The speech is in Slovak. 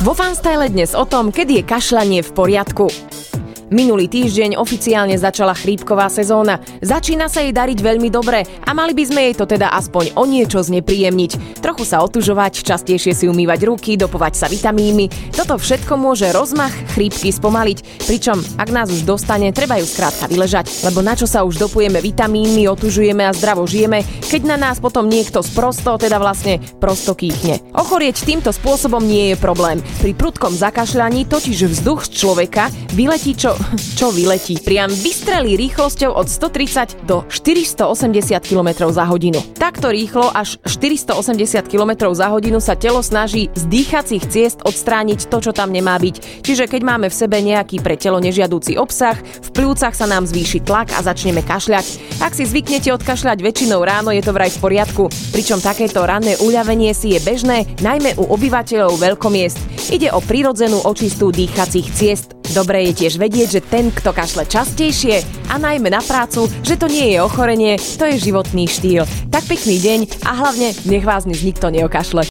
Vo Fanstyle dnes o tom, kedy je kašľanie v poriadku. Minulý týždeň oficiálne začala chrípková sezóna. Začína sa jej dariť veľmi dobre a mali by sme jej to teda aspoň o niečo znepríjemniť. Trochu sa otužovať, častejšie si umývať ruky, dopovať sa vitamínmi. Toto všetko môže rozmach chrípky spomaliť. Pričom, ak nás už dostane, treba ju skrátka vyležať. Lebo na čo sa už dopujeme vitamínmi, otužujeme a zdravo žijeme, keď na nás potom niekto sprosto, teda vlastne prosto kýchne. Ochorieť týmto spôsobom nie je problém. Pri prudkom zakašľaní totiž vzduch z človeka vyletí čo vyletí. Priam vystrelí rýchlosťou od 130 do 480 km za hodinu. Takto rýchlo až 480 km za hodinu sa telo snaží z dýchacích ciest odstrániť to, čo tam nemá byť. Čiže keď máme v sebe nejaký pre telo nežiaducí obsah, v pľúcach sa nám zvýši tlak a začneme kašľať. Ak si zvyknete odkašľať väčšinou ráno, je to vraj v poriadku. Pričom takéto ranné uľavenie si je bežné, najmä u obyvateľov veľkomiest. Ide o prirodzenú očistú dýchacích ciest. Dobre je tiež vedieť, že ten, kto kašle častejšie a najmä na prácu, že to nie je ochorenie, to je životný štýl. Tak pekný deň a hlavne nech vás nikto neokašle.